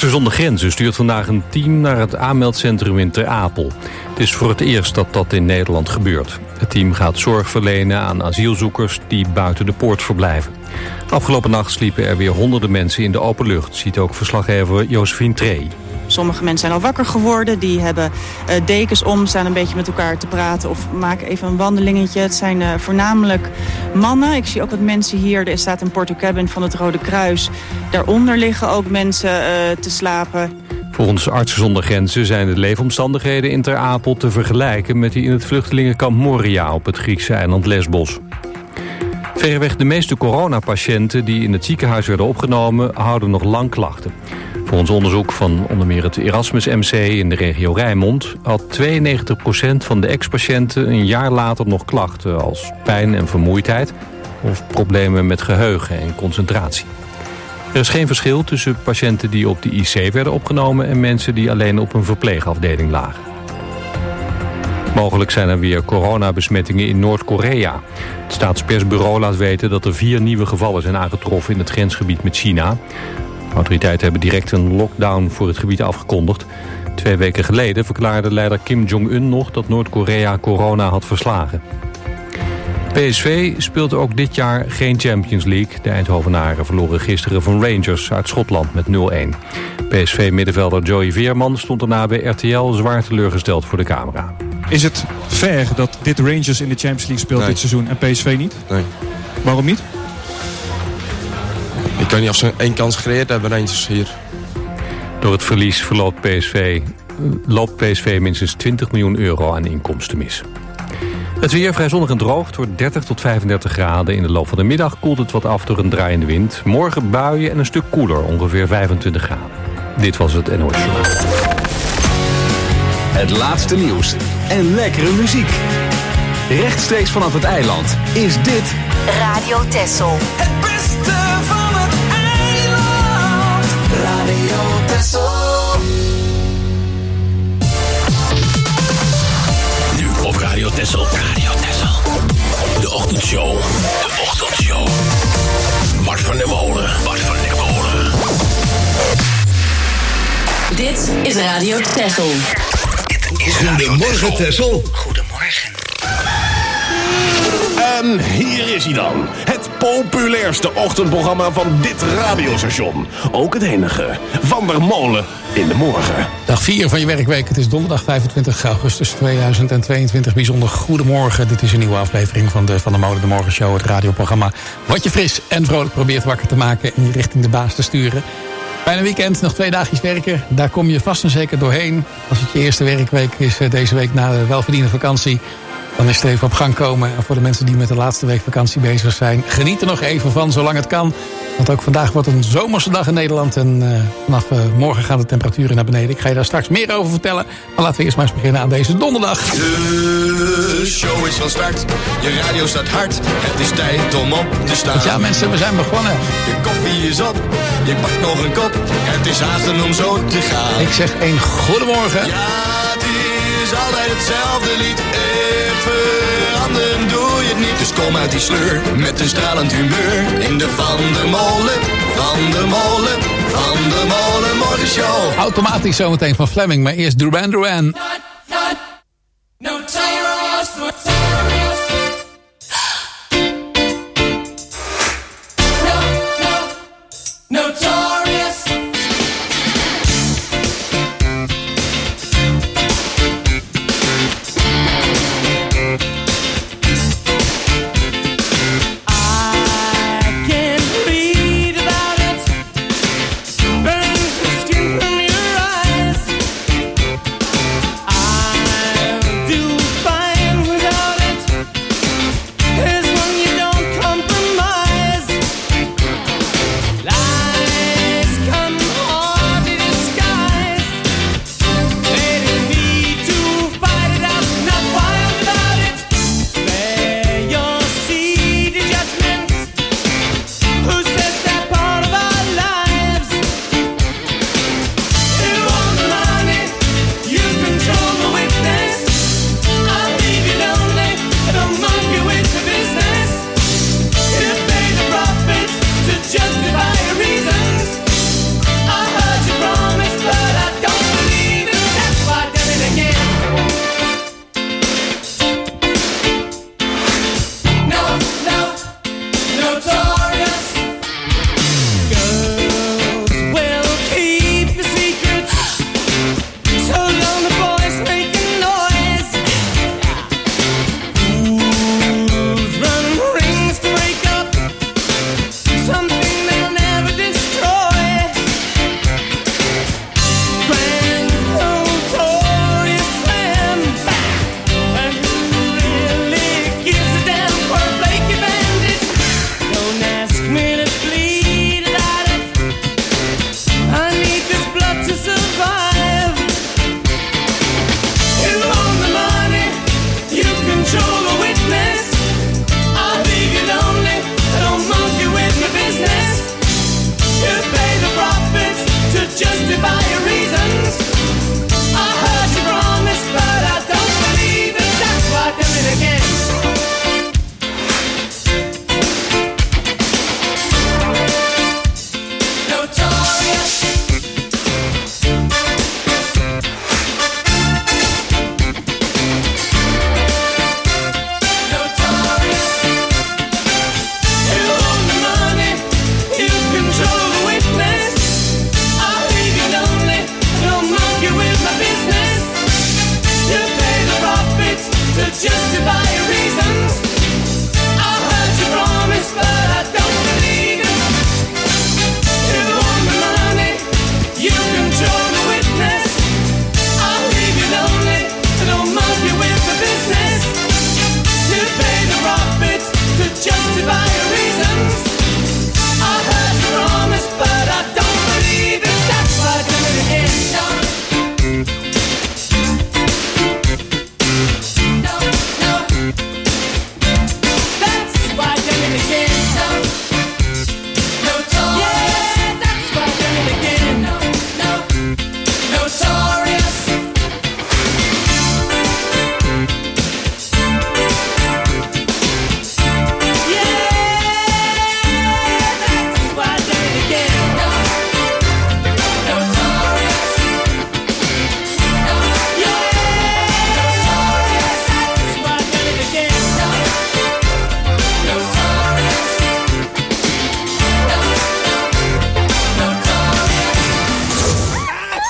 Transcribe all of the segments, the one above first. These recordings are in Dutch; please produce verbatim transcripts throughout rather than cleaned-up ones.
Artsen zonder Grenzen stuurt vandaag een team naar het aanmeldcentrum in Ter Apel. Het is voor het eerst dat dat in Nederland gebeurt. Het team gaat zorg verlenen aan asielzoekers die buiten de poort verblijven. Afgelopen nacht sliepen er weer honderden mensen in de open lucht, ziet ook verslaggever Josephine Trey. Sommige mensen zijn al wakker geworden, die hebben uh, dekens om, staan een beetje met elkaar te praten of maken even een wandelingetje. Het zijn uh, voornamelijk mannen. Ik zie ook wat mensen hier. Er staat een portocabin van het Rode Kruis. Daaronder liggen ook mensen uh, te slapen. Volgens Artsen zonder Grenzen zijn de leefomstandigheden in Ter Apel te vergelijken met die in het vluchtelingenkamp Moria op het Griekse eiland Lesbos. Verreweg de meeste coronapatiënten die in het ziekenhuis werden opgenomen houden nog lang klachten. Volgens onderzoek van onder meer het Erasmus M C in de regio Rijnmond had tweeënnegentig procent van de ex-patiënten een jaar later nog klachten als pijn en vermoeidheid of problemen met geheugen en concentratie. Er is geen verschil tussen patiënten die op de I C werden opgenomen en mensen die alleen op een verpleegafdeling lagen. Mogelijk zijn er weer coronabesmettingen in Noord-Korea. Het staatspersbureau laat weten dat er vier nieuwe gevallen zijn aangetroffen in het grensgebied met China. De autoriteiten hebben direct een lockdown voor het gebied afgekondigd. Twee weken geleden verklaarde leider Kim Jong-un nog dat Noord-Korea corona had verslagen. P S V speelt ook dit jaar geen Champions League. De Eindhovenaren verloren gisteren van Rangers uit Schotland met nul een. P S V-middenvelder Joey Veerman stond daarna bij R T L zwaar teleurgesteld voor de camera. Is het fair dat dit Rangers in de Champions League speelt nee. dit seizoen en P S V niet? Nee. Waarom niet? Ik weet niet of ze één kans gecreëerd hebben, Rangers hier. Door het verlies verloopt P S V, loopt P S V minstens twintig miljoen euro aan inkomsten mis. Het weer vrij zonnig en droog. Het wordt dertig tot vijfendertig graden. In de loop van de middag koelt het wat af door een draaiende wind. Morgen buien en een stuk koeler, ongeveer vijfentwintig graden. Dit was het N O S Journaal. Het laatste nieuws en lekkere muziek. Rechtstreeks vanaf het eiland is dit Radio Texel. Het beste van het eiland. Radio Texel. Nu op Radio Texel. Radio Texel. De ochtendshow. De ochtendshow. Bart van der Molen. Bart van der Molen. Dit is Radio Texel. Goedemorgen, Texel. Goedemorgen. En hier is hij dan. Het populairste ochtendprogramma van dit radiostation. Ook het enige. Van der Molen in de morgen. Dag vier van je werkweek. Het is donderdag vijfentwintig augustus tweeduizend tweeëntwintig. Bijzonder goedemorgen. Dit is een nieuwe aflevering van de Van der Molen de Morgen Show. Het radioprogramma wat je fris en vrolijk probeert wakker te maken en je richting de baas te sturen. Bijna weekend, nog twee dagjes werken. Daar kom je vast en zeker doorheen. Als het je eerste werkweek is deze week na de welverdiende vakantie, dan is het even op gang komen. En voor de mensen die met de laatste week vakantie bezig zijn, geniet er nog even van zolang het kan. Want ook vandaag wordt een zomerse dag in Nederland. En uh, vanaf uh, morgen gaan de temperaturen naar beneden. Ik ga je daar straks meer over vertellen. Maar laten we eerst maar eens beginnen aan deze donderdag. De show is van start. Je radio staat hard. Het is tijd om op te staan. Ja mensen, we zijn begonnen. De koffie is op. Je pakt nog een kop. Het is haasten om zo te gaan. Ik zeg een goedemorgen. Ja, het is altijd hetzelfde lied. Veranderen doe je het niet. Dus kom uit die sleur met een stralend humeur. In de Van der Molen, Van der Molen, Van der Molen Morgenshow. Automatisch zometeen van Fleming, maar eerst Duran Duran. Not, not, no terrorist, no terrorist. No, no, notorious. I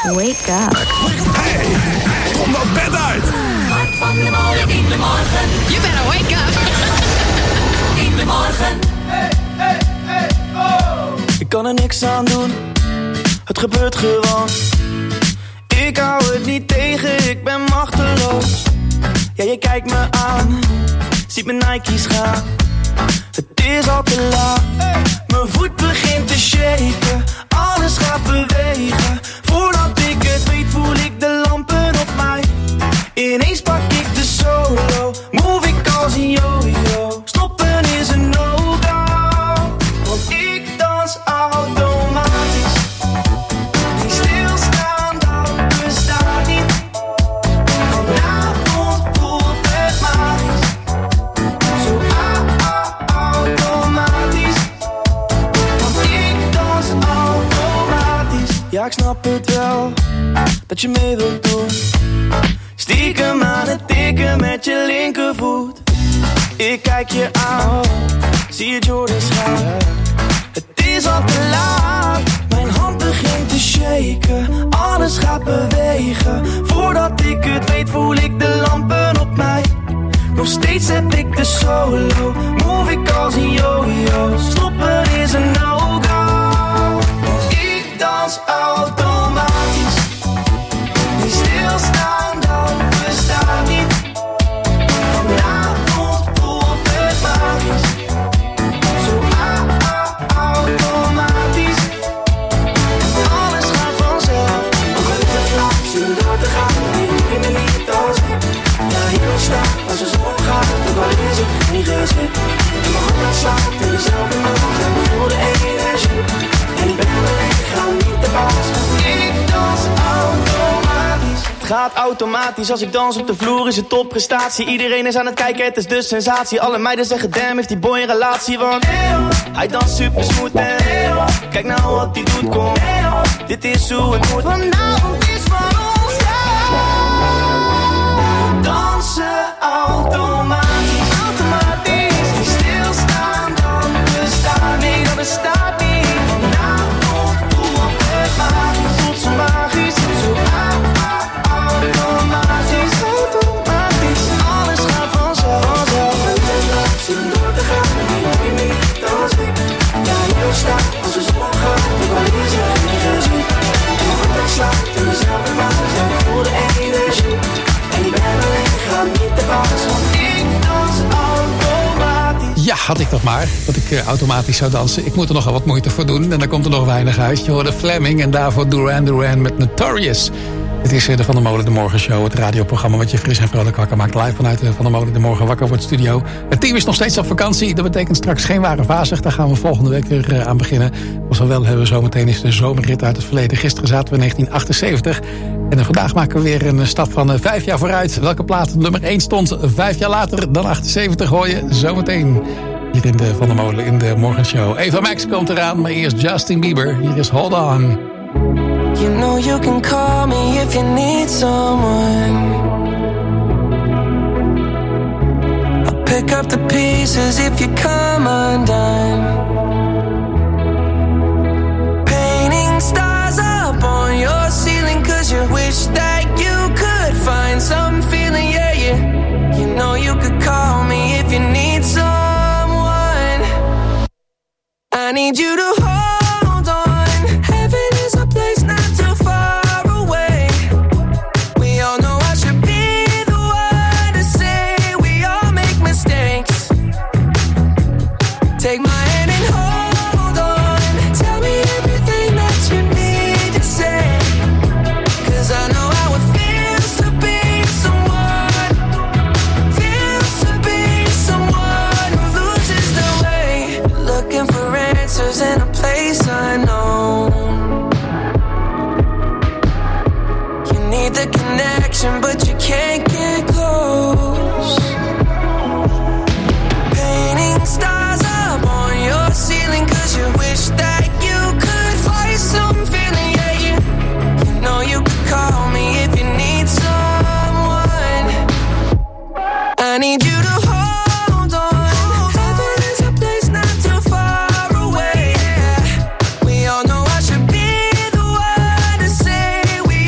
Wake up. Hey, kom nou bed uit. Mart van der Molen in de morgen. You better wake up. In de morgen. Hey, hey, hey, oh. Ik kan er niks aan doen. Het gebeurt gewoon. Ik hou het niet tegen, ik ben machteloos. Ja, je kijkt me aan, ziet mijn Nike's gaan. Het is al te laat, mijn voet begint te shaken. Alles gaat bewegen, voordat ik het weet voel ik de lampen op mij. Ineens pak ik de solo, move ik als een yo-yo. Stoppen is een no-go, want ik dans automatisch. Die stilstaan, dat bestaat niet. Vanavond voelt het magisch. Zo ah, ah, automatisch. Want ik dans automatisch. Ja, ik snap het wel, dat je mee wilt doen. Stiekem aan het tikken met je linkervoet. Ik kijk je aan, zie je Jordans gaan. Het is al te laat, mijn hand begint te shaken. Alles gaat bewegen, voordat ik het weet voel ik de lampen op mij. Nog steeds heb ik de solo, move ik als een yo-yo. Stoppen is een no-go, ik dans automatisch. Die stilstaan, dat bestaat niet. Vanavond voelt het magisch. Zo ah, ah, automatisch. Alles gaat vanzelf. Ook al is het lang, zin om door te gaan. Nee, neem me niet als ik. Ja, hier staan, als de zon gaat. Ook al is het geen gezicht. En mijn hart slaat in dezelfde maat. En ik voel de energie. En ik ben alleen, ga niet te pas. Ik dans automatisch. Het gaat automatisch, als ik dans op de vloer is het topprestatie. Iedereen is aan het kijken, het is de sensatie. Alle meiden zeggen damn, heeft die boy een relatie. Want hij danst super smooth en kijk nou wat hij doet, kom. Dit is hoe het moet, vanavond is van ons, ja. We dansen automatisch, automatisch. Die stilstaan, dan bestaat niet, dat bestaat niet. Vanavond voelt het magisch, voelt zo magisch. Zo ah, ah, automatisch, automatisch. Alles gaat vanzelf, vanzelf. Zin om door te gaan, neem me niet als ik. Ja, hier staat, als de zon gaat. Ik wil hier zijn, geen gezien. En mijn hart slaat in dezelfde maat. Ja, ik voel de energie. En ik ben alleen, ik ga niet te baas. Want ik dans automatisch. Ja, had ik dat maar, dat ik uh, automatisch zou dansen. Ik moet er nogal wat moeite voor doen en dan komt er nog weinig uit. Je hoorde Fleming en daarvoor Duran Duran met Notorious. Het is uh, de Van der Molen de Morgenshow, het radioprogramma wat je fris en vrolijk wakker maakt. Live vanuit de Van der Molen de Morgen wakker voor het studio. Het team is nog steeds op vakantie, dat betekent straks geen ware vazig. Daar gaan we volgende week weer uh, aan beginnen. Wat we wel hebben zometeen is de zomerrit uit het verleden. Gisteren zaten we in negentien achtenzeventig. En uh, vandaag maken we weer een stap van uh, vijf jaar vooruit. Welke plaat nummer één stond vijf jaar later dan achtenzeventig hoor je zometeen. Hier in de Van der Molen in de Morgenshow. Eva Max komt eraan, maar eerst Justin Bieber. Hier is Hold On. You know you can call me if you need someone. I'll pick up the pieces if you come undone. Painting stars up on your ceiling 'cause you wish that you could find some feeling, yeah, yeah. You know you could call me if you need someone. I need you to hold on. Heaven is a place not too far away. We all know I should be the one to say we all make mistakes. Take my hand and hold on. Tell me everything that you need to say. 'Cause I know how it feels to be someone. Feels to be someone who loses their way. Looking for answers in a place unknown. You need the connection, but you can't get close. Painting stars up on your ceiling 'cause you wish that you could find some feeling, yeah, you, you know you could call me if you need someone. I need you to hold on. Heaven is a place not too far away. We all know I should be the one to say we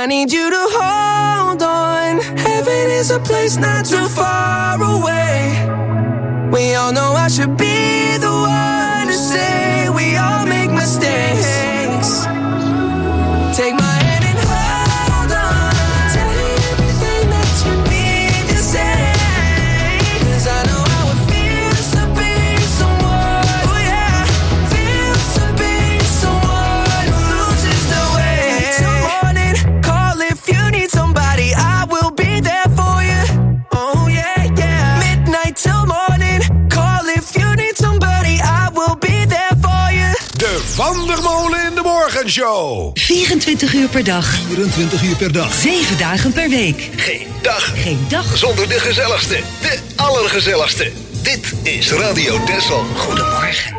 need you to hold on. Heaven is a place not too far away. We all know I should be the one to say we all make mistakes. Take my hand and hold on. Tell me everything that you need to say. 'Cause I know how it feels to be someone, oh yeah, feels to be someone who loses the way. Till morning, call if you need somebody, I will be there for you. Oh yeah, yeah. Midnight till morning, call if you need somebody, I will be there for you. De Van der Molen in de Morgenshow. vierentwintig uur per dag. vierentwintig uur per dag. zeven dagen per week. Geen dag. Geen dag. Zonder de gezelligste. De allergezelligste. Dit is Radio Texel. Goedemorgen.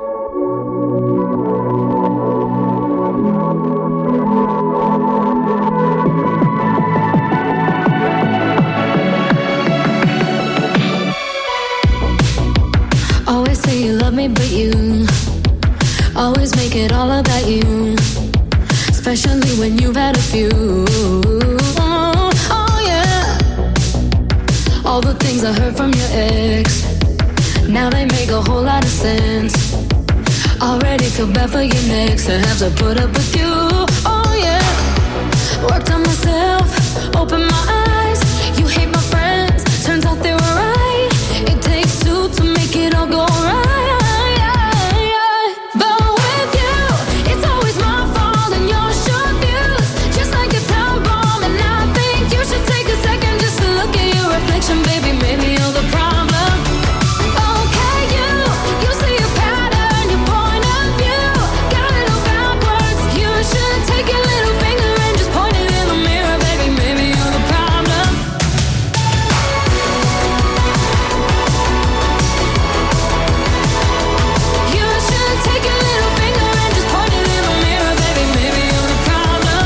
Always say you love me, but you always make it all about you. Especially when you've had a few. Oh, oh yeah. All the things I heard from your ex, now they make a whole lot of sense. Already feel bad for your next to have to put up with you. Oh yeah. Worked on myself, opened my eyes. You hate my friends, turns out they were right. It takes two to make it all go right. Baby, maybe you're the problem. Okay, you, you see a pattern, your point of view, got it all backwards. You should take your little finger and just point it in the mirror. Baby, maybe you're the problem. You should take your little finger and just point it in the mirror. Baby, maybe you're the problem.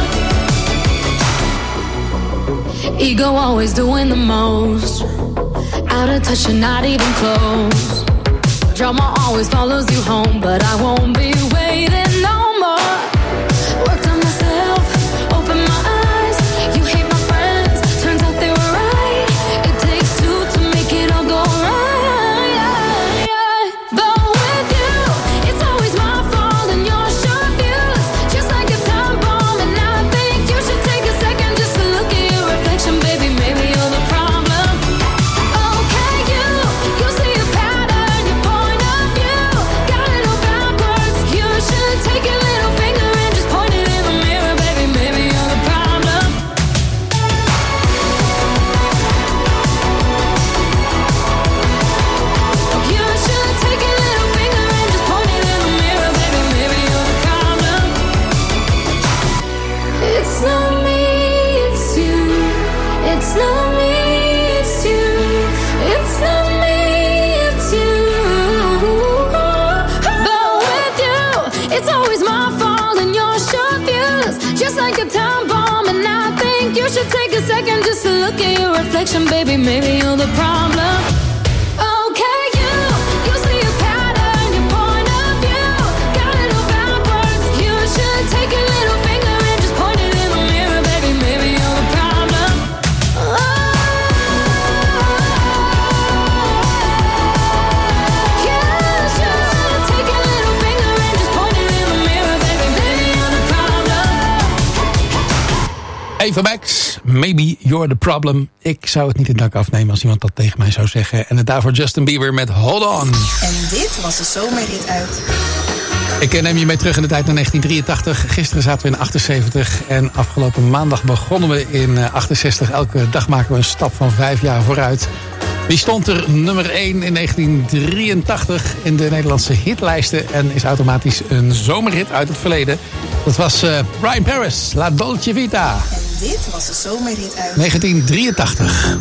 Ego always doing the most. Out of touch and not even close. Drama always follows you home, but I won't be waiting no more. Worked on myself, opened my eyes. You hate my friends, turns out they were right. It takes two to make it all go right. But with you, it's always my fault and your short views, just like a time bomb. And I think you should take a second just to look at your reflection. Baby, maybe you're the problem. Look at your reflection, baby, maybe you're the problem. Okay, you, you see a pattern, your point of view, got it all backwards. You should take your little finger and just point it in the mirror, baby, maybe you're the problem. Oh, you should take your little finger and just point it in the mirror, baby, maybe you're the problem. Eva Max. Maybe you're the problem. Ik zou het niet in dank afnemen als iemand dat tegen mij zou zeggen. En het daarvoor Justin Bieber met Hold On. En dit was de zomerrit uit. Ik neem je mee terug in de tijd naar negentien drieëntachtig. Gisteren zaten we in achtenzeventig. En afgelopen maandag begonnen we in achtenzestig. Elke dag maken we een stap van vijf jaar vooruit. Wie stond er nummer één in negentien drieëntachtig in de Nederlandse hitlijsten. En is automatisch een zomerhit uit het verleden. Dat was uh, Brian Paris, La Dolce Vita. En dit was de zomerhit uit negentien drieëntachtig.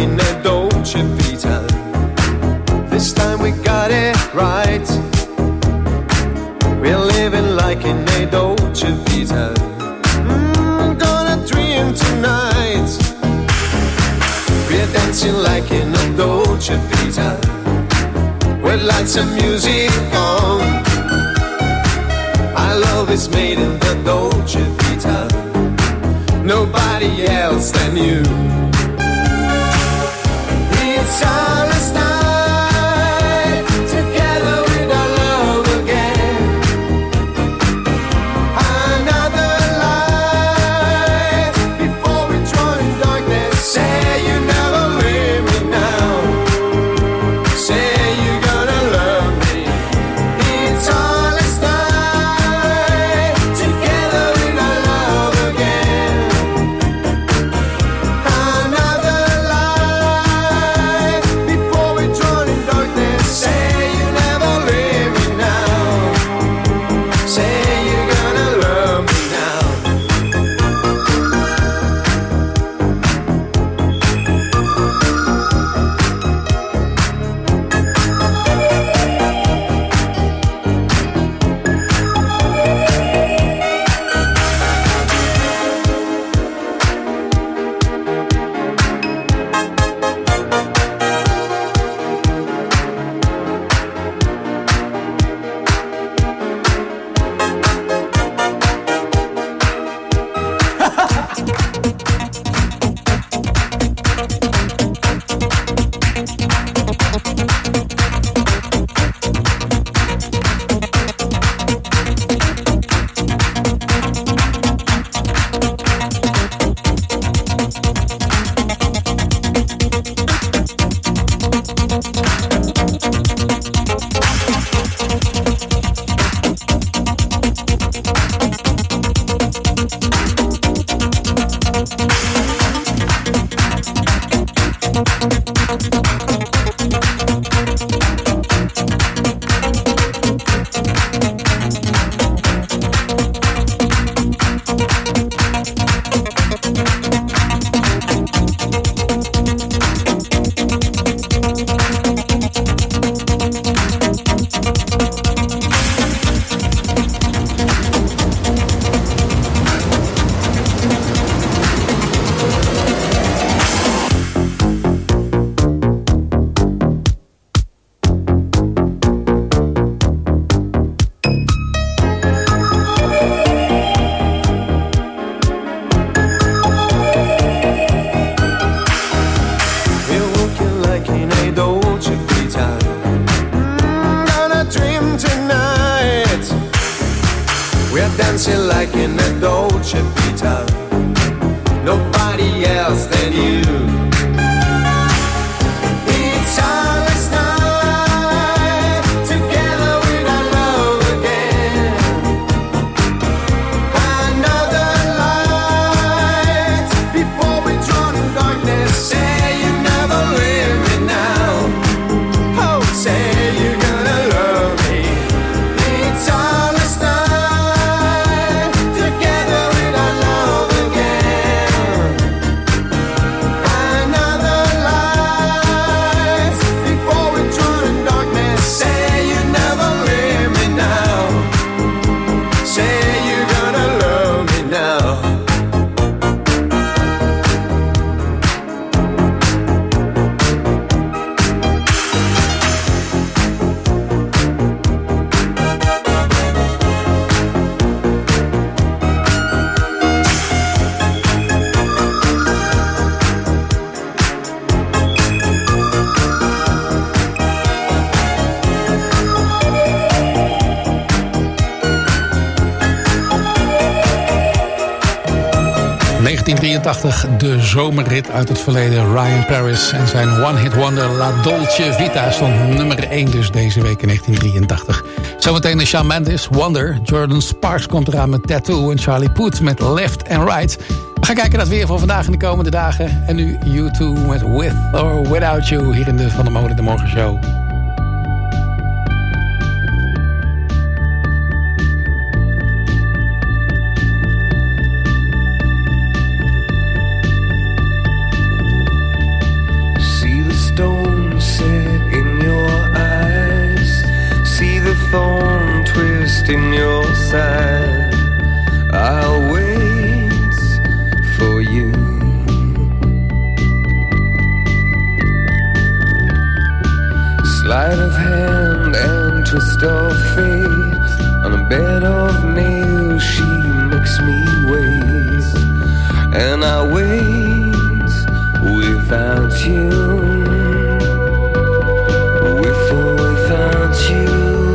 in a Dolce Vita. This time we got it right. We're living like in a Dolce Vita. Mm, gonna dream tonight. We're dancing like in a Dolce Vita. With lights and music on. Our love is made in the Dolce Vita. Nobody else than you. It's our last night together with our love again. Another life before we join darkness. Say you never leave me now. Say you're gonna love me. It's our last night together with our love again. Another life before we drown in darkness. Say you never leave me now. Say you're gonna love me now. We're walking like in a Dolce Vita. Mm, gonna dream tonight. We're dancing like in a Dolce Vita. Nobody else than you. It's our last night together with our love again. Another light before we drown in darkness. Say you never leave me now. Oh, say you're gonna love me. It's our last night together with our love again. Another light before we drown in darkness. Say you never leave me now. Say you're gonna love me now. negentien drieëntachtig, de zomerrit uit het verleden. Ryan Paris en zijn one-hit wonder La Dolce Vita stond nummer één dus deze week in negentien drieëntachtig. Zometeen de Shawn Mendes, Wonder. Jordan Sparks komt eraan met Tattoo en Charlie Puth met Left and Right. We gaan kijken naar het weer van vandaag en de komende dagen. En nu U twee met With or Without You hier in de Van der Molen de Morgen Show. thorn twist in your side. I'll wait for you. Sleight of hand and twist of fate. On a bed of nails she makes me wait. And I wait without you. With or without you.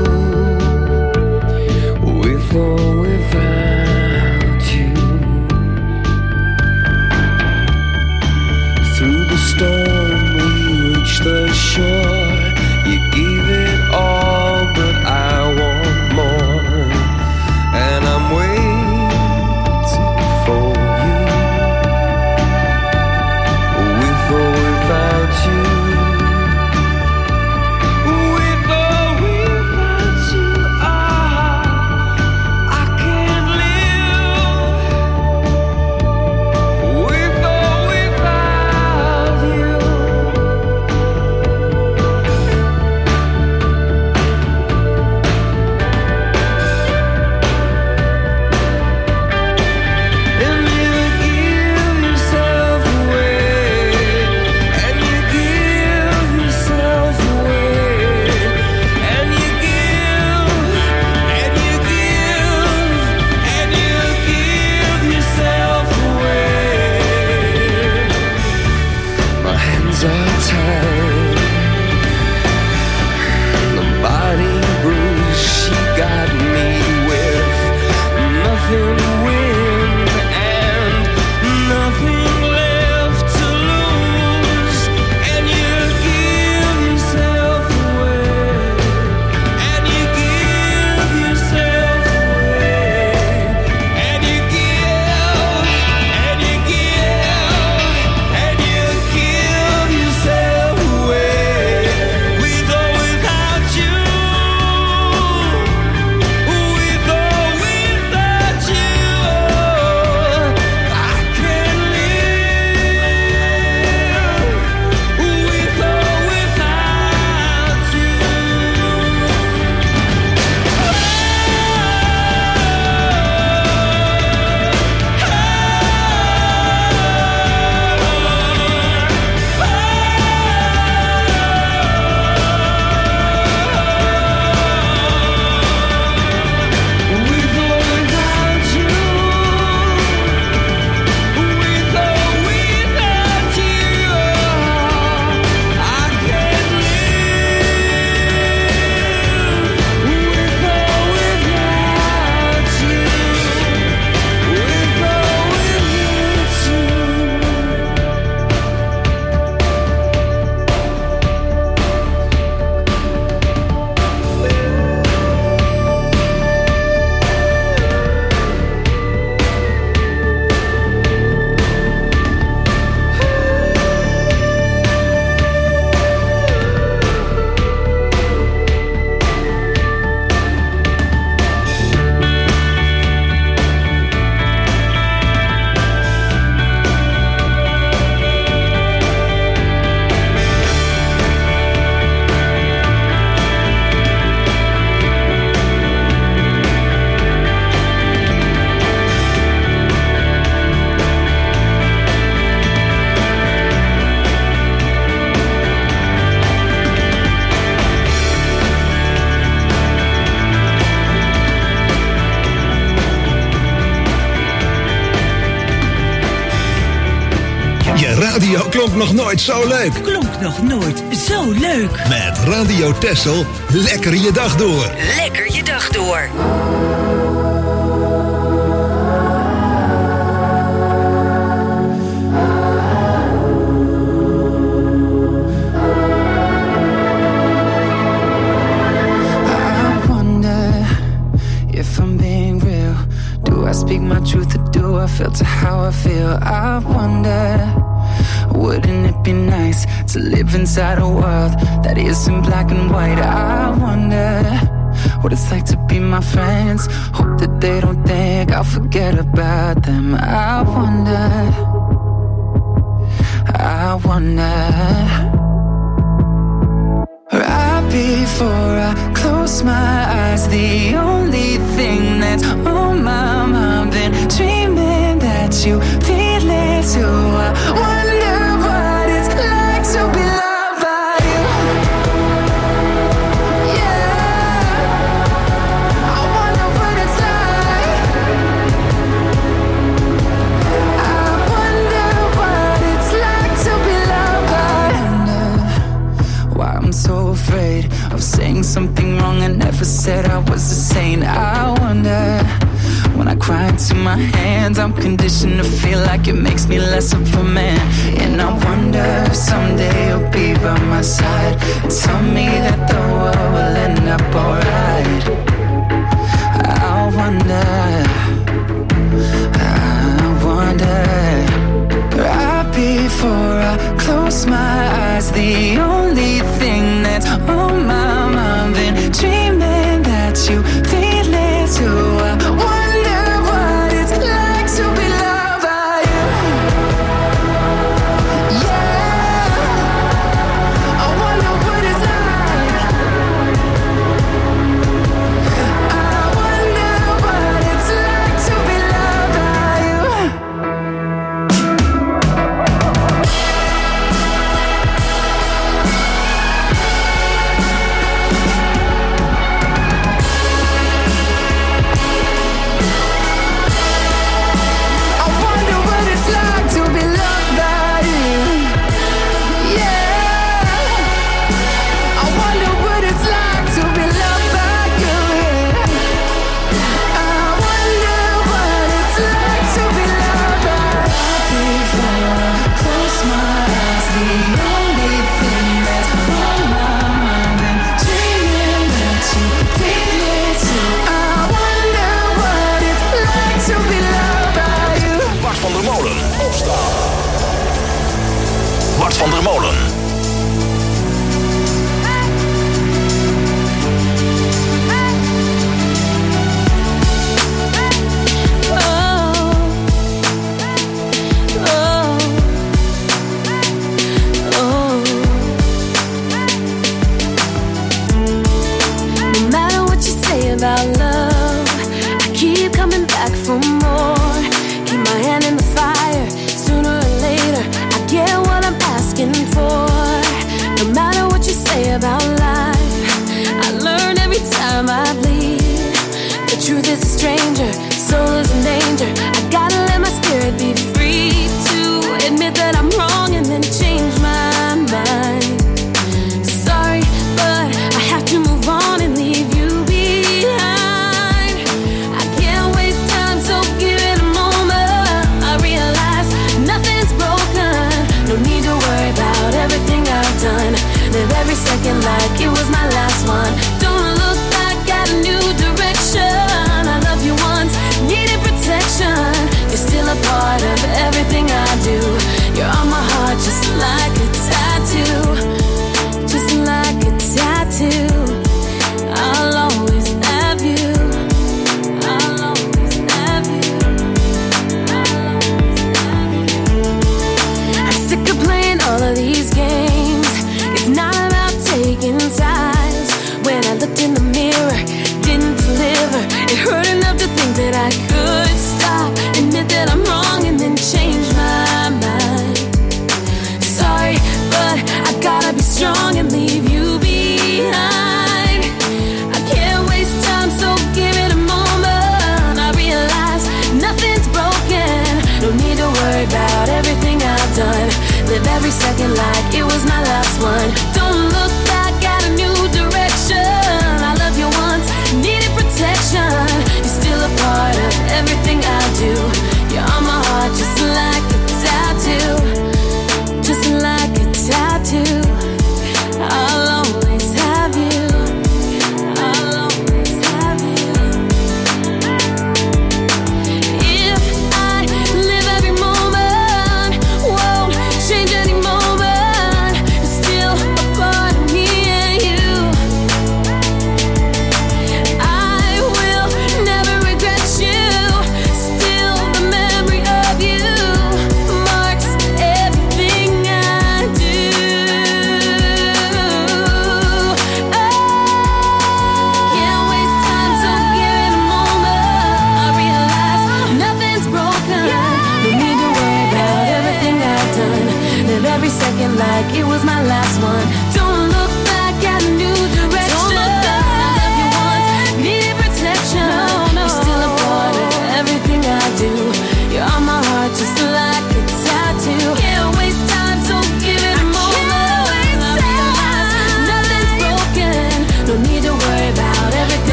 With or without you. Through the storm we reach the shore. You gave it all, but I want more. And I'm waiting for you. With or without you. With or without you, ah, I can't live. With or without you. And you give yourself away, and you give yourself away, and you give, and you give, and you give yourself away. My hands are tied, the body bruised, she got me with nothing to win and nothing left to lose. And you give yourself away, and you give yourself away, and you give, and you give, and you give yourself away. With or without you. With or without you, I can't live. With or without you. With or without you. With or without you, I can't live. With or without you. With or without you. Je radio klonk nog nooit zo leuk. Klonk nog nooit zo leuk. Met Radio Texel, lekker je dag door. Lekker je dag door. I wonder if I'm being real. Do I speak my truth or do I filter how I feel? I wonder, wouldn't it be nice to live inside a world that isn't black and white? I wonder what it's like to be my friends. Hope that they don't think I'll forget about them. I wonder, I wonder. Right before I close my eyes, so afraid of saying something wrong. I never said I was a saint. I wonder, when I cry into my hands, I'm conditioned to feel like it makes me less of a man. And I wonder if someday you'll be by my side and tell me that the world will end up alright. I wonder, I wonder. Right before I close my eyes, the only thing that's on my mind, been dreaming that you feel it too. I wonder what it's like to be loved by you. Yeah, I wonder what it's like. I wonder what it's like to be loved by you. Bart van der Molen. About love, I keep coming back for more. Keep my hand in the fire. Sooner or later, I get what I'm asking for. No matter what you say about life, I learn every time I bleed. The truth is a stranger, soul is in danger. I gotta let my spirit be free to admit that I'm wrong and then change my mind. Sorry, but I have to move on and leave you. Live every second like it was my last one. Don't look back, got a new direction. I love you once, needed protection.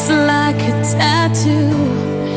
It's like a tattoo.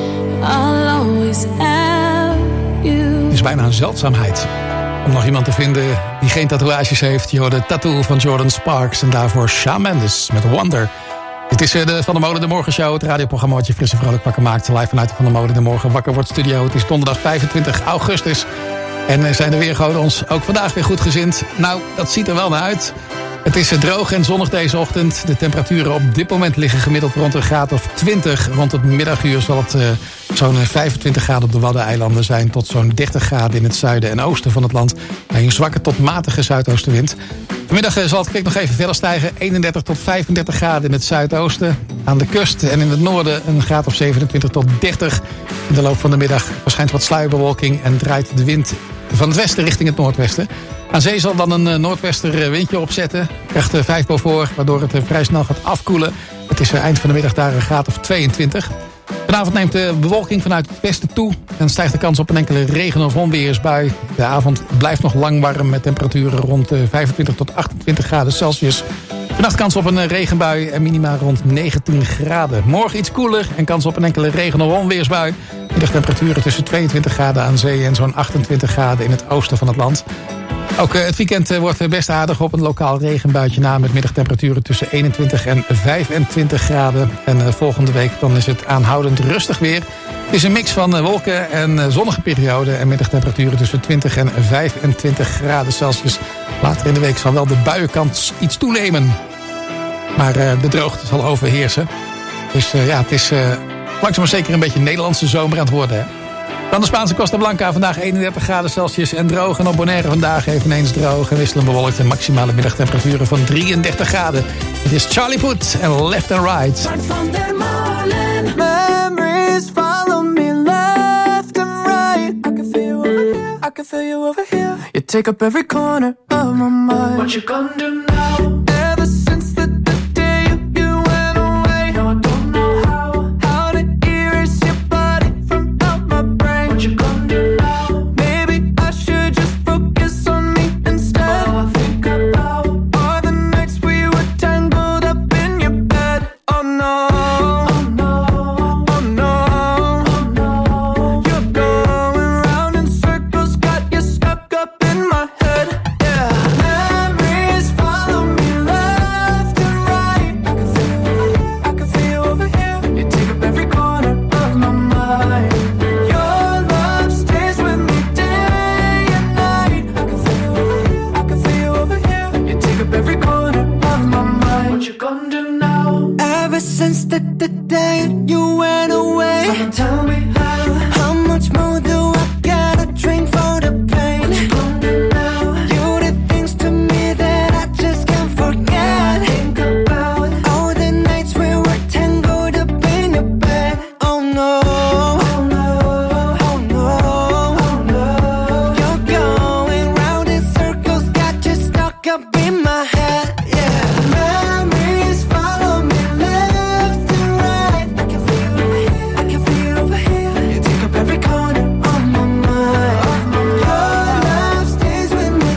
I'll always have you. Het is bijna een zeldzaamheid om nog iemand te vinden die geen tatoeages heeft. Je hoort de tattoo van Jordan Sparks en daarvoor Shawn Mendes met Wonder. Het is de Van der Molen de Morgenshow, het radioprogramma wat je fris en vrolijk wakker maakt. Live vanuit de Van der Molen de Morgen Wakker Wordt Studio. Het is donderdag vijfentwintig augustus. En zijn de weergoden ons ook vandaag weer goed gezind? Nou, dat ziet er wel naar uit. Het is droog en zonnig deze ochtend. De temperaturen op dit moment liggen gemiddeld rond een graad of twintig. Rond het middaguur zal het uh, zo'n vijfentwintig graden op de Waddeneilanden zijn... tot zo'n dertig graden in het zuiden en oosten van het land... bij een zwakke tot matige zuidoostenwind. Vanmiddag zal het kwik nog even verder stijgen. eenendertig tot vijfendertig graden in het zuidoosten. Aan de kust en in het noorden een graad of zevenentwintig tot dertig. In de loop van de middag verschijnt wat sluierbewolking... en draait de wind van het westen richting het noordwesten. Aan zee zal dan een noordwester windje opzetten. Krijgt vijf boven, waardoor het vrij snel gaat afkoelen. Het is eind van de middag daar een graad of tweeëntwintig. Vanavond neemt de bewolking vanuit het westen toe. En stijgt de kans op een enkele regen- of onweersbui. De avond blijft nog lang warm met temperaturen rond vijfentwintig tot achtentwintig graden Celsius. Vannacht kans op een regenbui en minima rond negentien graden. Morgen iets koeler en kans op een enkele regen- of onweersbui. Middagtemperaturen tussen tweeëntwintig graden aan zee en zo'n achtentwintig graden in het oosten van het land. Ook het weekend wordt best aardig op een lokaal regenbuitje na... met middagtemperaturen tussen eenentwintig en vijfentwintig graden. En volgende week dan is het aanhoudend rustig weer. Het is een mix van wolken en zonnige perioden... en middagtemperaturen tussen twintig en vijfentwintig graden Celsius. Later in de week zal wel de buienkans iets toenemen. Maar de droogte zal overheersen. Dus ja, het is langzaam maar zeker een beetje een Nederlandse zomer aan het worden, hè? Dan de Spaanse Costa Blanca, vandaag eenendertig graden Celsius en droog. En op Bonaire vandaag eveneens droog en wisselend bewolkt... en maximale middagtemperaturen van drieëndertig graden. Het is Charlie Puth en Left and Right. Van der Molen. Memories follow me left and right. I can feel you over here, I can feel you over here. You take up every corner of my mind. What you gonna do now? Ever since the, the day you, you went away. No, I don't know how, how to erase your body from out my brain. What you gonna do now? Maybe I should just focus on me instead. All I think about are the nights we were tangled up in your bed. Oh no, oh no, oh no, oh no. You're going round in circles, got you stuck up in my head. Yeah, memories follow me left and right. I can feel you over here, I can feel you over here. You take up every corner of my mind. Your love stays with me day and night. I can feel you over here, I can feel you over here. You take up every corner of my mind. What you gonna do now? Ever since the, the day you went away. Someone tell me how. How much more do I gotta drink for the pain? What you gonna do now? You did things to me that I just can't forget. Think about all the nights we were tangled up in your bed. Oh no, oh no, oh no, oh no. You're going round in circles, got you stuck up in my head. Yeah, memories follow me left and right. I can feel you over here, I can feel you over here. You take up every corner of my mind. Your love stays with me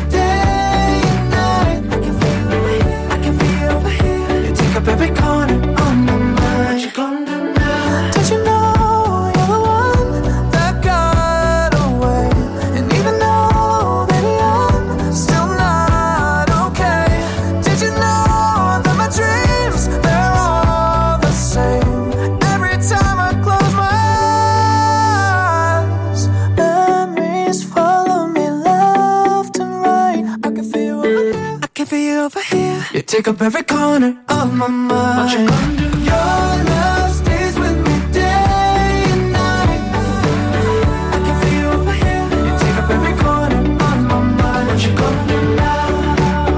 day and night. I can feel you over here, I can feel you over here. You take up every corner of my mind. What you gonna do now? Did you know you're the one that got away? And even though, baby, I'm still not okay. Did you know that my dreams, they're all the same? Every time I close my eyes, memories follow me left and right. I can feel you over here, I can feel you over here. You take up every corner of my mind. What you gonna do? Your love stays with me day and night. I can feel you over here, I can feel you over here. You take up every corner of my mind. What you gonna do now?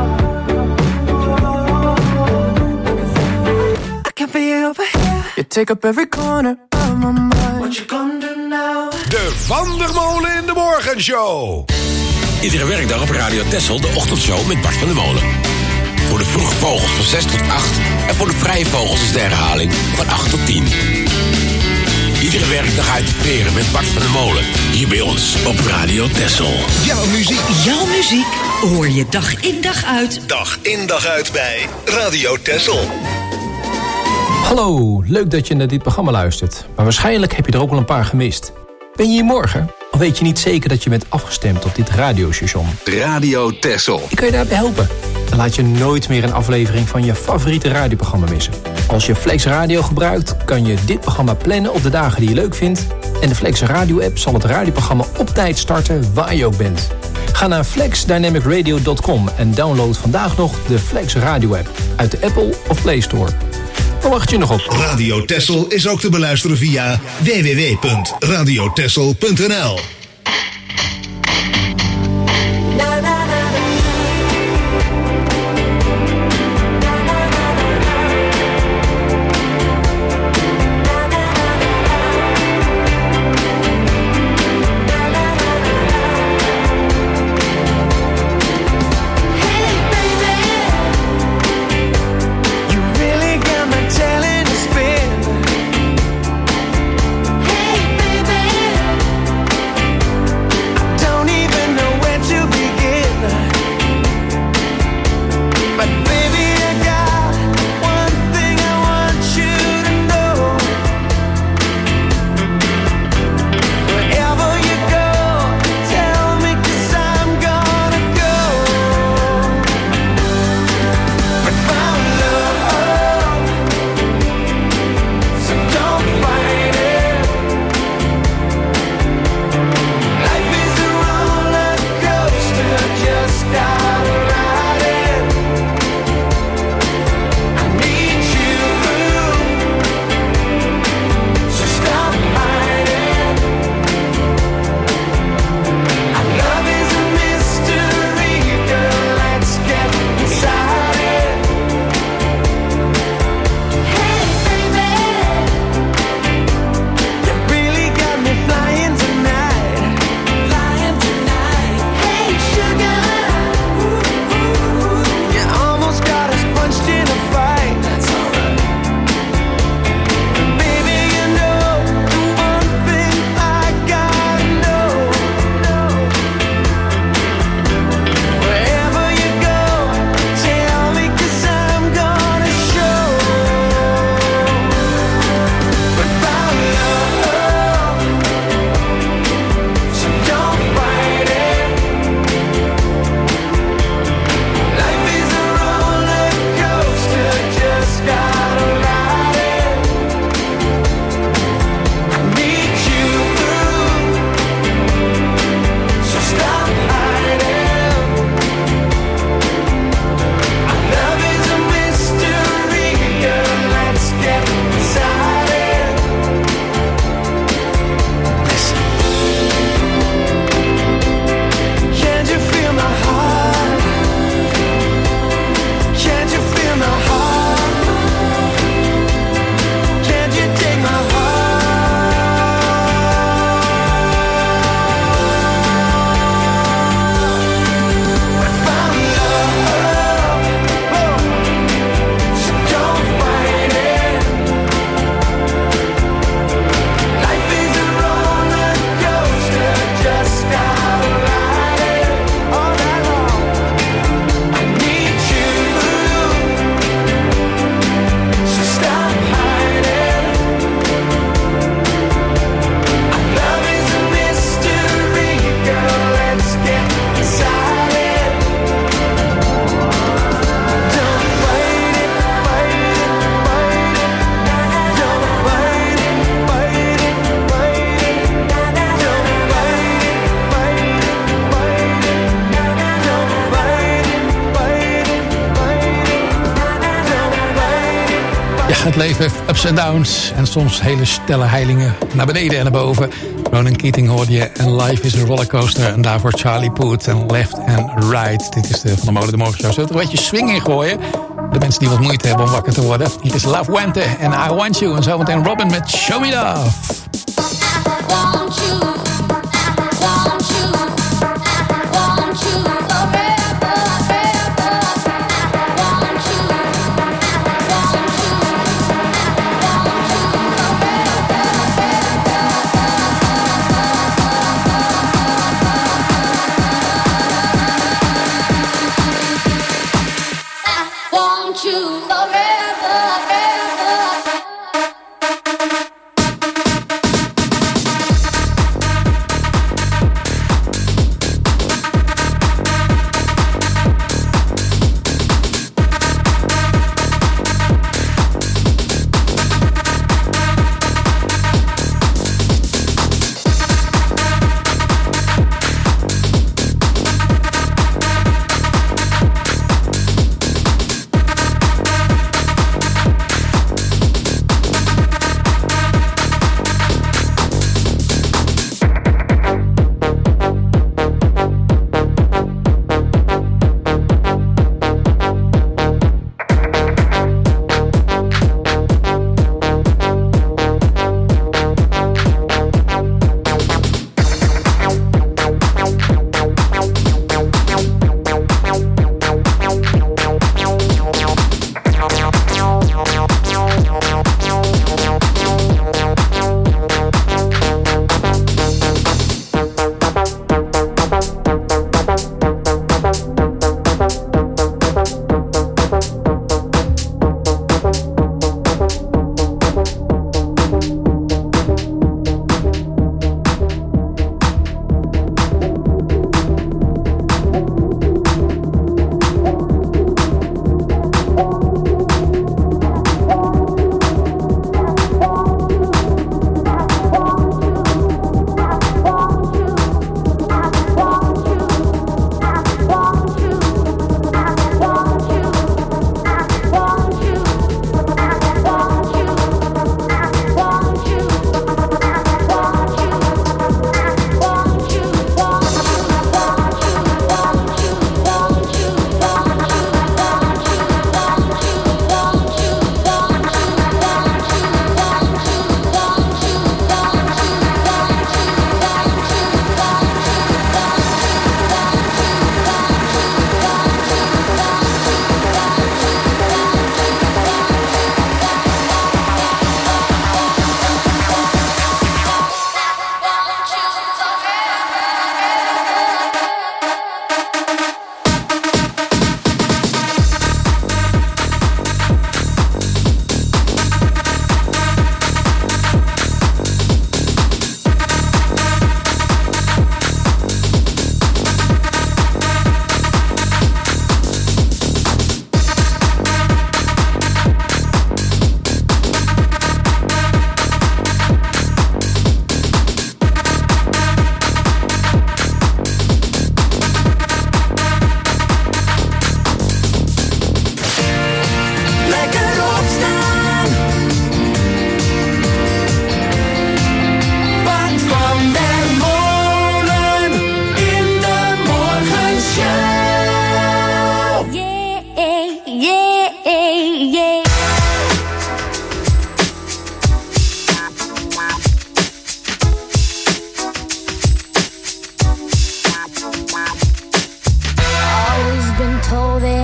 I can feel you over here. You take up every corner of my mind. What you gonna do now? De Van der Molen in de Morgenshow. Iedere werkdag op Radio Texel de ochtendshow met Bart van der Molen. Voor de vroege vogels van zes tot acht. En voor de vrije vogels is de herhaling van acht tot tien. Iedere werkdag uit de veren met Bart van der Molen. Hier bij ons op Radio Texel. Jouw muziek. Jouw muziek hoor je dag in dag uit. Dag in dag uit bij Radio Texel. Hallo, leuk dat je naar dit programma luistert. Maar waarschijnlijk heb je er ook wel een paar gemist. Ben je hier morgen? Of weet je niet zeker dat je bent afgestemd op dit radiostation? Radio Texel. Ik kan je daarbij helpen. Dan laat je nooit meer een aflevering van je favoriete radioprogramma missen. Als je Flex Radio gebruikt, kan je dit programma plannen op de dagen die je leuk vindt. En de Flex Radio app zal het radioprogramma op tijd starten waar je ook bent. Ga naar flex dynamic radio dot com en download vandaag nog de Flex Radio app uit de Apple of Play Store. Waar wacht je nog op? Radio Texel is ook te beluisteren via w w w punt radio texel punt n l. Het leven heeft ups en downs en soms hele stelle heilingen naar beneden en naar boven. Ronan Keating hoorde je en Life is a Rollercoaster. En daarvoor Charlie Puth en Left and Right. Dit is de Van der Molen de Morgenshow. Zullen we er een beetje swing in gooien? De mensen die wat moeite hebben om wakker te worden. Hier is Love Wente en I Want You. En zometeen Robin met Show Me Love. Want you. you forever, forever.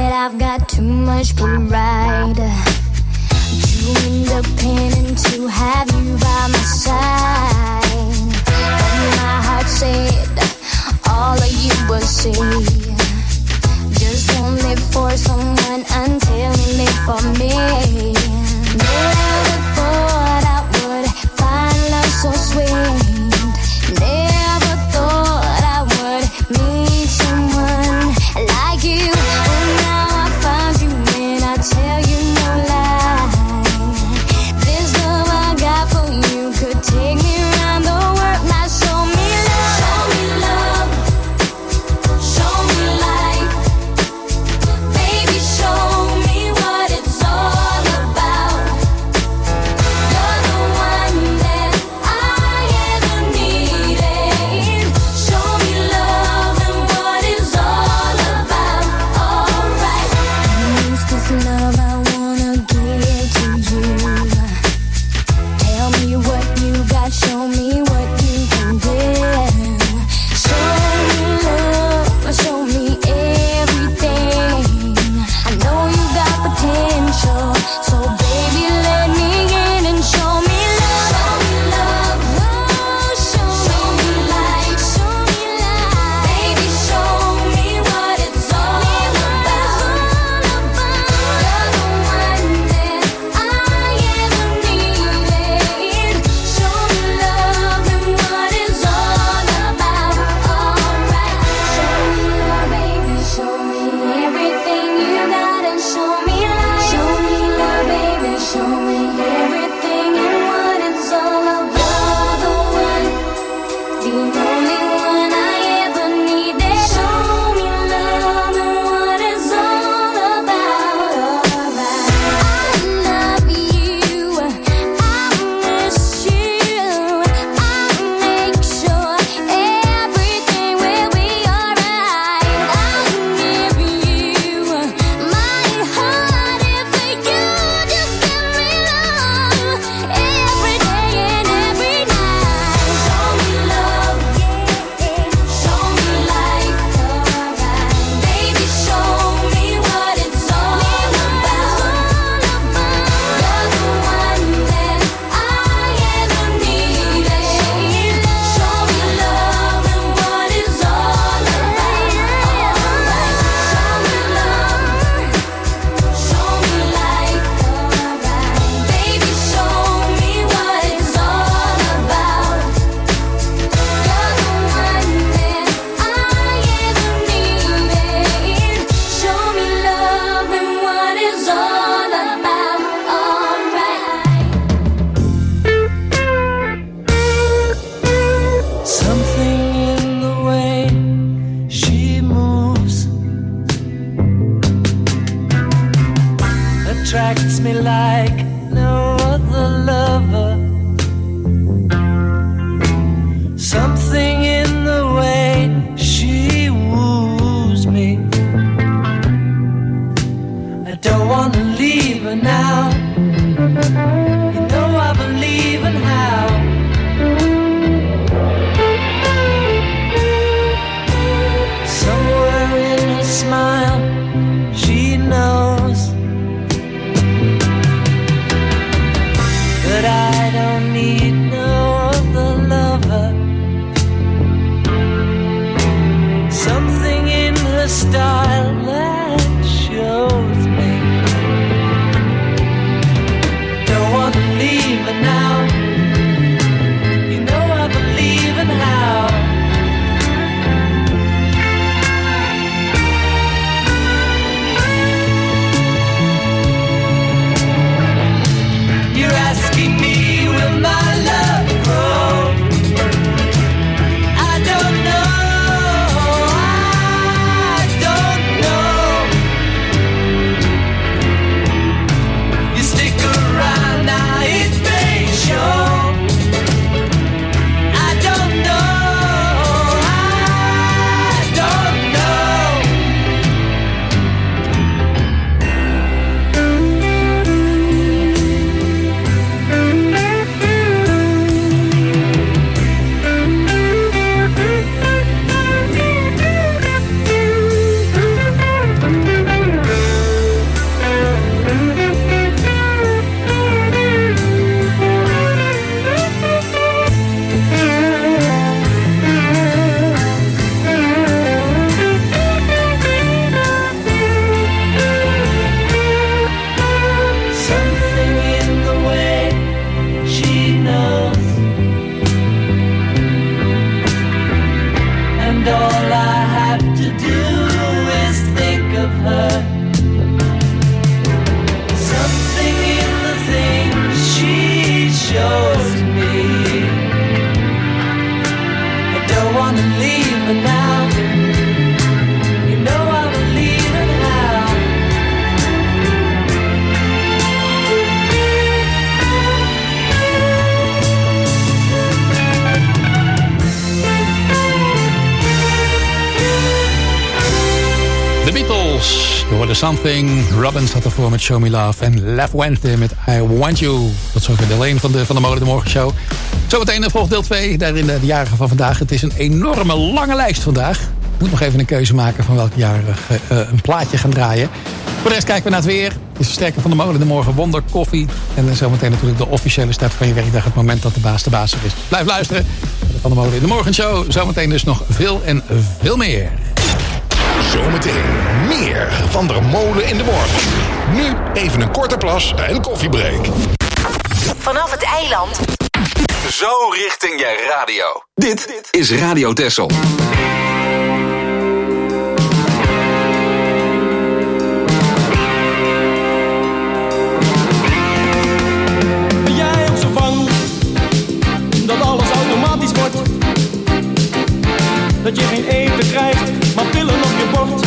that I've got too much pride. Too independent to have you by my side. But my heart said all of you will see. Just won't live for someone until you live for me. Never thought I would find love so sweet. Never thought I would meet someone like you. But now I found you and I tell you no lie. This love I got for you could take me around the world. Now show me love, show me love, show me life. Baby, show me what it's all about. You're the one that I ever needed. Show me love and what it's all about. Alright. Use this love I wanna give to you. Tell me what you got, show me what you can give. Show me love, show me everything. I know you got potential, so baby let me in and show me love. Show me love, oh, show, show me life, show me life. Baby, show me what it's all about. You're the one that I ever needed. Show me love and what it's all about. Alright. Show me love, baby, show me everything you got and show me life. Show me love, baby, show me everything and what it's all about. You're the one, the only one I ever needed. Show me love and what it's all about. Alright. I love you, I miss you, I make sure everything will be alright. I'll give you my heart if you just give me love every day and every night. Show me love, show me life, alright. Baby, show me what it's all about. You're the one that I ever needed. Show me love and what it's all about. Alright. Show me love, show me life, alright. Baby, show me what it's all about. You're the one that I ever needed. Show me love and what it's all about. Alright. Something in the way she moves attracts me like no other lover. Something in the way she woos me. I don't want to leave her now. You know I believe in how. Somewhere in her smile, she knows that I don't need no other lover. Something in her style that shows me don't want to Beatles. Je hoorde Something. Robin zat ervoor met Show Me Love. En La Fuente met I Want You. Tot zover deel één van de, van de Molen de Morgen Show. Zometeen volgt deel twee. Daarin de, de jarigen van vandaag. Het is een enorme lange lijst vandaag. Ik moet nog even een keuze maken van welk jaar uh, uh, een plaatje gaan draaien. Voor de rest kijken we naar het weer. Het is de sterke van de Molen de Morgen. Wonder Koffie. En uh, zometeen natuurlijk de officiële start van je werkdag. Het moment dat de baas de baas er is. Blijf luisteren. Van de Molen in de Morgenshow. Zometeen dus nog veel en veel meer. Zometeen meer van de Molen in de Morgen. Nu even een korte plas en koffiebreak. Vanaf het eiland. Zo richting je radio. Dit is Radio Texel. Ben jij ook zo bang dat alles automatisch wordt? Dat je geen eten krijgt, maar pillen op je bord.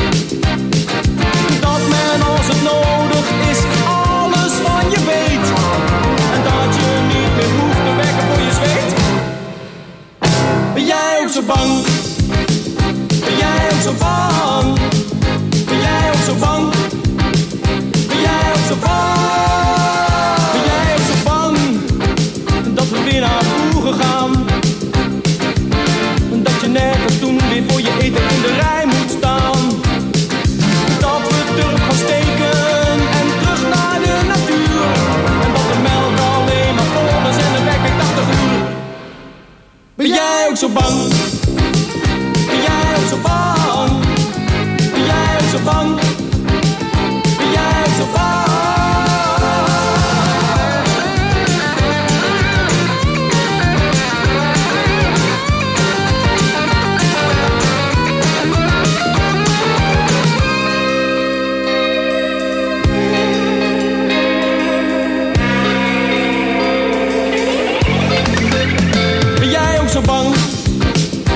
Dat men als het nodig is, alles van je weet. En dat je niet meer hoeft te werken voor je zweet. Ben jij ook zo bang? Ben jij ook zo bang? Ben jij ook zo bang? Ben jij ook zo bang? Ben jij ook zo bang dat we weer naar vroeger gaan? Dat je nergens toen weer voor je eten in de rij moet staan. Dat we terug gaan steken en terug naar de natuur. En dat de melk alleen maar vol is en de wekker tachtig uur. Ben jij ook zo bang? Ben jij ook zo bang? Ben jij ook zo bang? Ben jij ook zo bang? Ben jij ook zo bang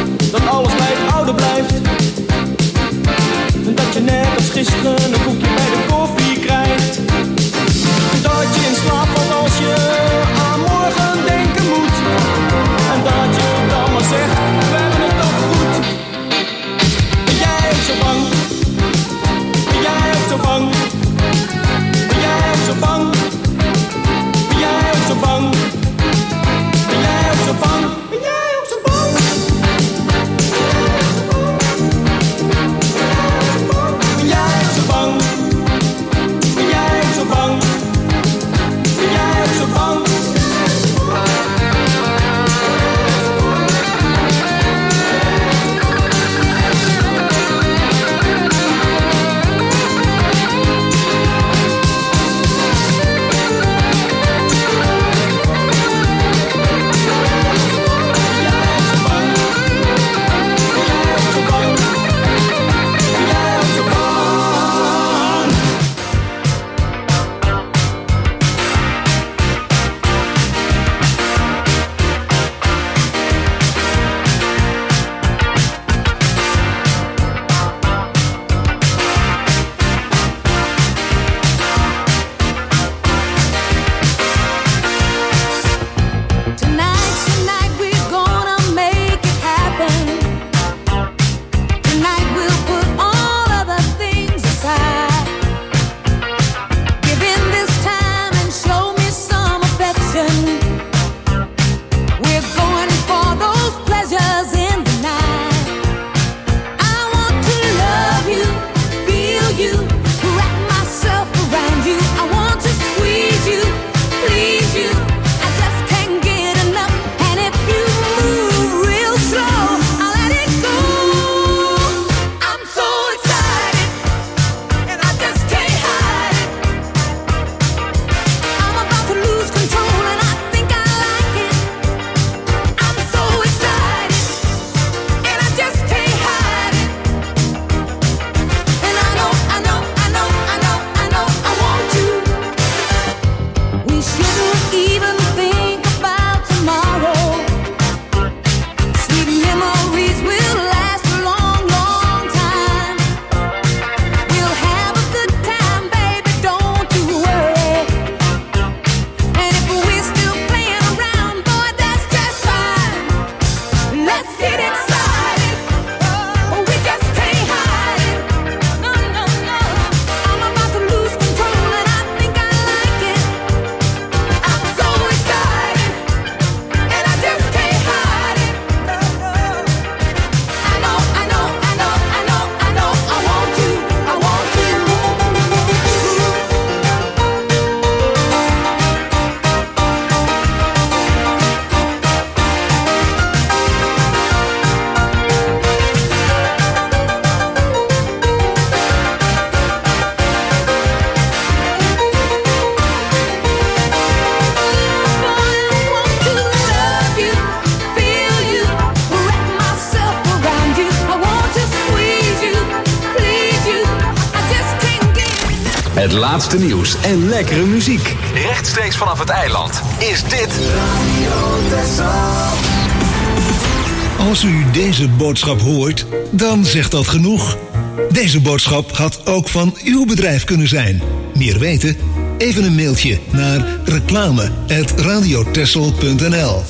Het laatste nieuws en lekkere muziek. Rechtstreeks vanaf het eiland is dit Radio Texel. Als u deze boodschap hoort, dan zegt dat genoeg. Deze boodschap had ook van uw bedrijf kunnen zijn. Meer weten? Even een mailtje naar reclame apenstaartje radiotexel punt n l.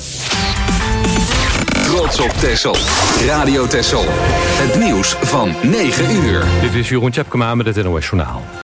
Trots op Texel. Radio Texel. Het nieuws van negen uur. Dit is Jeroen Tjepkema met het N O S Journaal.